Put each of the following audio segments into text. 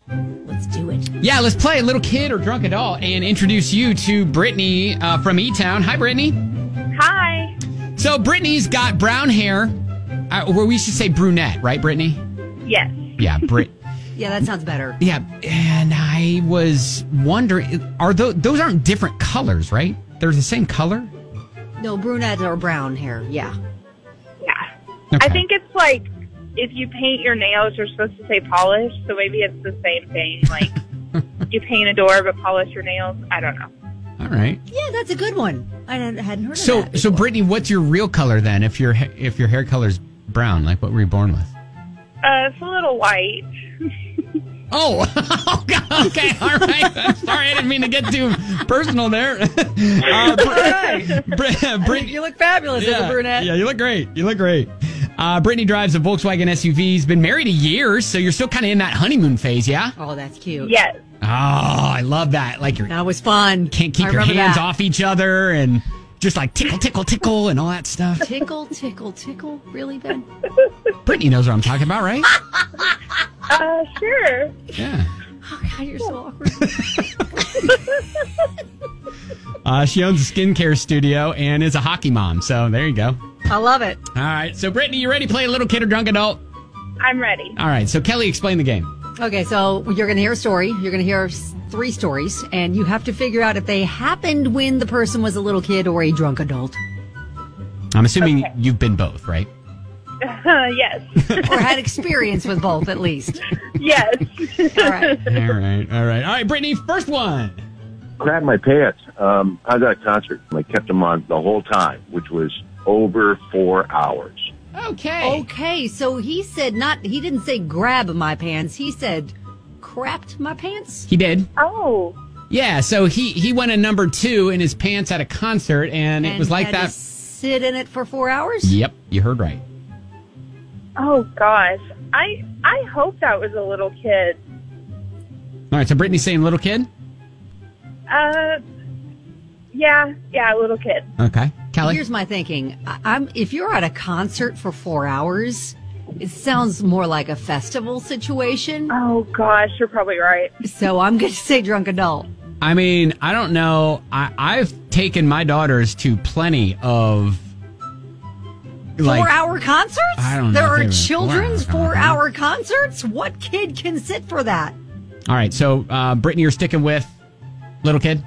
Let's do it. Yeah, let's play Little Kid or Drunk Adult and introduce you to Brittany from E-Town. Hi, Brittany. Hi. So Brittany's got brown hair. Or we should say brunette, right, Brittany? Yes. Yeah, Yeah, that sounds better. Yeah, and I was wondering, those aren't different colors, right? They're the same color? No, brunette or brown hair. Yeah. Yeah. Okay. I think it's like if you paint your nails, you're supposed to say polish, so maybe it's the same thing. Like you paint a door but polish your nails. I don't know. All right. Yeah, that's a good one. I hadn't heard of So, that before. so Brittany, what's your real color then? If your hair color's brown, like what were you born with? It's a little white. Oh, okay, all right. I'm sorry, I didn't mean to get too personal there. Brittany, You look fabulous as a brunette. Yeah, you look great. Brittany drives a Volkswagen SUV. She's been married a year, so you're still kind of in that honeymoon phase, yeah? Oh, that's cute. Yes. Oh, I love that. Like you That was fun. can't keep I your remember hands that. off each other and just like tickle, tickle, tickle and all that stuff. Tickle, tickle, tickle. Really, Ben? Brittany knows what I'm talking about, right? Sure. Yeah. Oh, God, you're so awkward. She owns a skincare studio and is a hockey mom. So there you go. I love it. All right. So, Brittany, you ready to play Little Kid or Drunk Adult? I'm ready. All right. So, Kelly, explain the game. Okay, so you're going to hear a story. You're going to hear 3 stories, and you have to figure out if they happened when the person was a little kid or a drunk adult. I'm assuming you've been both, right? Yes. Or had experience with both, at least. Yes. All right. All right, Brittany, first one. Grabbed my pants. I was at a concert. I kept them on the whole time, which was over 4 hours. Okay, so he didn't say grab my pants. He said crapped my pants. He did. Oh. Yeah, so he went a number 2 in his pants at a concert, and it was like had that. to sit in it for 4 hours? Yep, you heard right. Oh, gosh. I hope that was a little kid. All right, so Brittany's saying little kid? Yeah, little kid. Okay. Kelly? Here's my thinking. If you're at a concert for 4 hours, it sounds more like a festival situation. Oh, gosh, you're probably right. So I'm going to say drunk adult. I mean, I don't know. I've taken my daughters to plenty of 4-hour concerts? I don't know There if are they were children's 4-hour 4-hour concerts? What kid can sit for that? All right, so Brittany, you're sticking with little kid?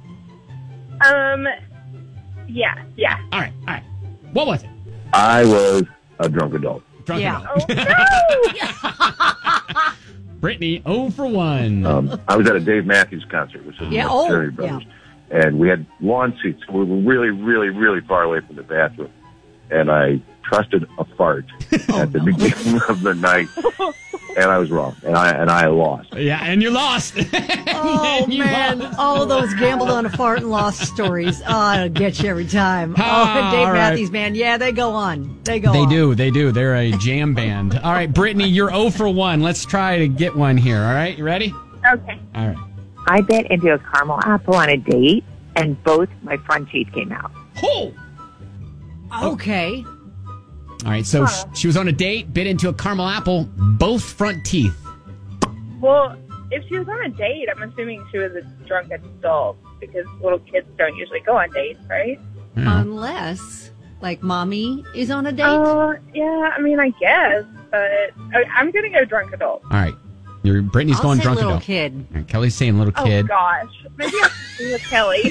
Yeah. All right. What was it? I was a drunk adult. Drunk Yeah. adult. Oh, no! Brittany, 0 for 1. I was at a Dave Matthews concert with some Yeah, Cherry Brothers, and we had lawn seats. We were really, really, really far away from the bathroom, and I trusted a fart at the beginning of the night, and I was wrong, and I lost. Yeah, and you lost. Oh, You man. lost. All those gambled on a fart and lost stories. Oh, it'll get you every time. Ah, Dave all right. Matthews Band. Yeah, they go on. They go They on. do. They're a jam band. All right, Brittany, you're 0 for 1. Let's try to get one here. All right, you ready? Okay. All right. I bit into a caramel apple on a date, and both my front teeth came out. Oh. Okay. All right, so she was on a date, bit into a caramel apple, both front teeth. Well, if she was on a date, I'm assuming she was a drunk adult because little kids don't usually go on dates, right? Yeah. Unless, like, mommy is on a date. Yeah, I mean, I guess, but I'm going to go drunk adult. All right. Brittany's I'll going say drunk little adult. kid. All right, Kelly's saying little kid. Oh, gosh. Maybe I'll be with Kelly.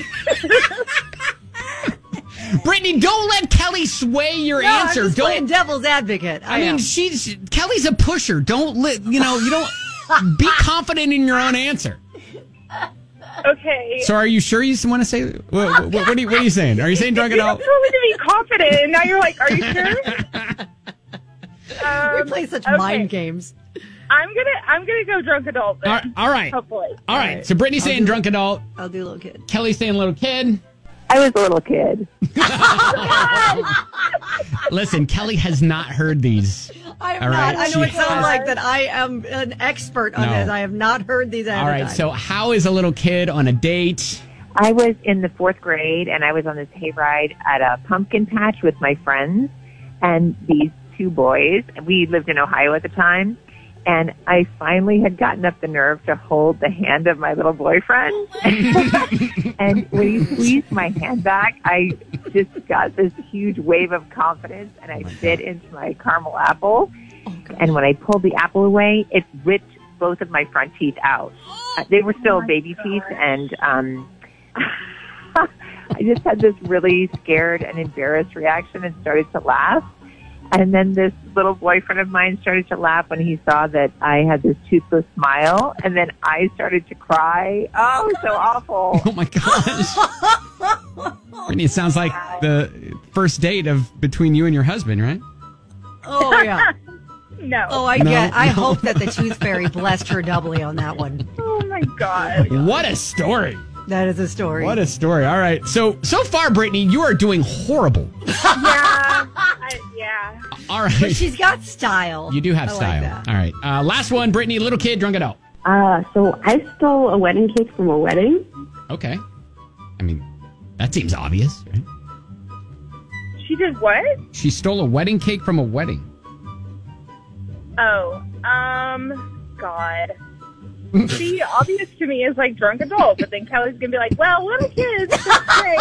Brittany, don't let Kelly sway your No, answer. I'm just Don't. playing devil's advocate. I mean, Kelly's a pusher. Don't you don't be confident in your own answer. Okay. So, are you sure you want to say? What are you saying? Are you saying drunk You adult? told me to be confident, and now you're like, are you sure? we play such okay. mind games. I'm gonna go drunk adult then. All right. Hopefully. All right. So Brittany's saying drunk adult. I'll do little kid. Kelly's saying little kid. I was a little kid. Listen, Kelly has not heard these. I am All not. right, I know it she sounds has- like that I am an expert on No. this. I have not heard these ahead All of right. time. So, how is a little kid on a date? I was in the 4th grade, and I was on this hayride at a pumpkin patch with my friends, and these 2 boys. We lived in Ohio at the time, And I finally had gotten up the nerve to hold the hand of my little boyfriend. And when he squeezed my hand back, I just got this huge wave of confidence, and I bit into my caramel apple. And when I pulled the apple away, it ripped both of my front teeth out. They were still baby teeth, and I just had this really scared and embarrassed reaction and started to laugh. And then this little boyfriend of mine started to laugh when he saw that I had this toothless smile. And then I started to cry. Oh, so awful. Oh, my gosh. Brittany, it sounds like the first date between you and your husband, right? Oh, yeah. No. Oh, I hope that the tooth fairy blessed her doubly on that one. Oh, my God. What a story. That is a story. What a story. All right. So far, Brittany, you are doing horrible. Yeah. All right. But she's got style. You do have I style. like that. All right. Last one, Brittany, little kid, drunk adult. So I stole a wedding cake from a wedding. Okay. I mean, that seems obvious, right? She did what? She stole a wedding cake from a wedding. Oh, God. See, obvious to me is like drunk adult, but then Kelly's gonna be like, well, little kids. Great.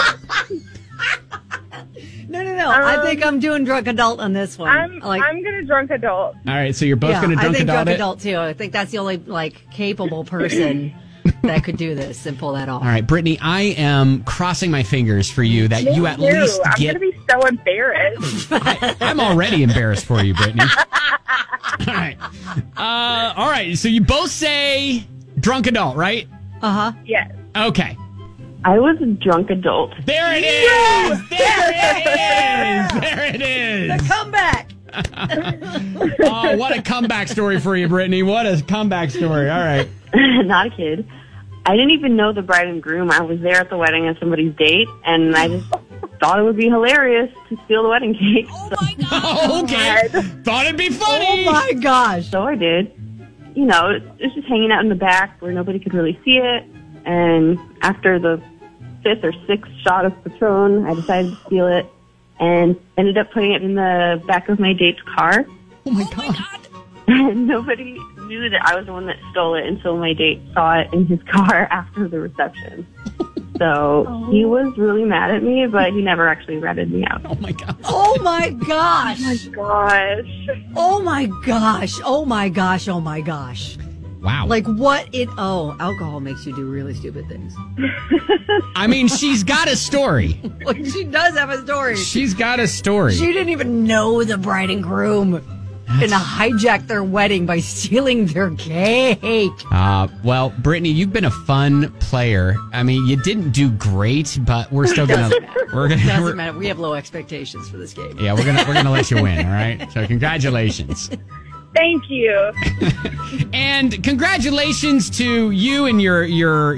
No. I think I'm doing drunk adult on this one. I'm gonna drunk adult. All right. So you're both going to drunk I think adult drunk it? adult, too. I think that's the only, capable person that could do this and pull that off. All right, Brittany, I am crossing my fingers for you that you at least I'm get... gonna be so embarrassed. I'm already embarrassed for you, Brittany. All right. All right. So you both say drunk adult, right? Uh-huh. Yes. Okay. I was a drunk adult. There it is. There it is. There it is. The comeback. Oh, what a comeback story for you, Brittany. What a comeback story. All right. Not a kid. I didn't even know the bride and groom. I was there at the wedding on somebody's date, and I just thought it would be hilarious to steal the wedding cake. Oh, my God. Oh, okay. Thought it'd be funny. Oh, my gosh. So I did. You know, it was just hanging out in the back where nobody could really see it. And after the 5th or 6th shot of Patron, I decided to steal it and ended up putting it in the back of my date's car. Oh, my God. And nobody knew that I was the one that stole it until my date saw it in his car after the reception. So he was really mad at me, but he never actually ratted me out. Oh, my God. Oh, my gosh. Gosh. Oh, my gosh. Oh, my gosh. Oh, my gosh. Wow. Alcohol makes you do really stupid things. I mean, she's got a story. Well, she does have a story. She's got a story. She didn't even know the bride and groom and hijacked their wedding by stealing their cake. Well, Brittany, you've been a fun player. I mean, you didn't do great, but we're still gonna. Doesn't matter. We have low expectations for this game. Yeah, we're gonna let you win. All right. So congratulations. Thank you. And congratulations to you and your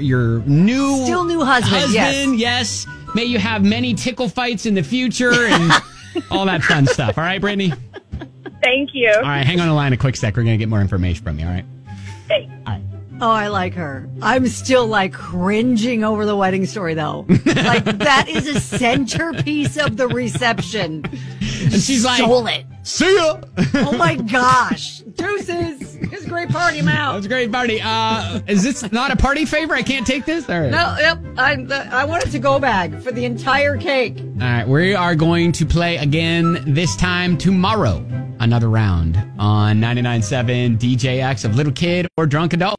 new Still new husband. Yes. May you have many tickle fights in the future and all that fun stuff. All right, Brittany. Thank you. All right, hang on the line a quick sec. We're gonna get more information from you. All right. Thanks. All right. Oh, I like her. I'm still cringing over the wedding story though. That is a centerpiece of the reception. And she's like, stole it. See ya. Oh my gosh. Deuces. It's a great party. I'm out. That's a great party. Is this not a party favor? I can't take this? All right. No, yep. I want it to go back for the entire cake. All right. We are going to play again this time tomorrow. Another round on 99.7 DJX of Little Kid or Drunk Adult.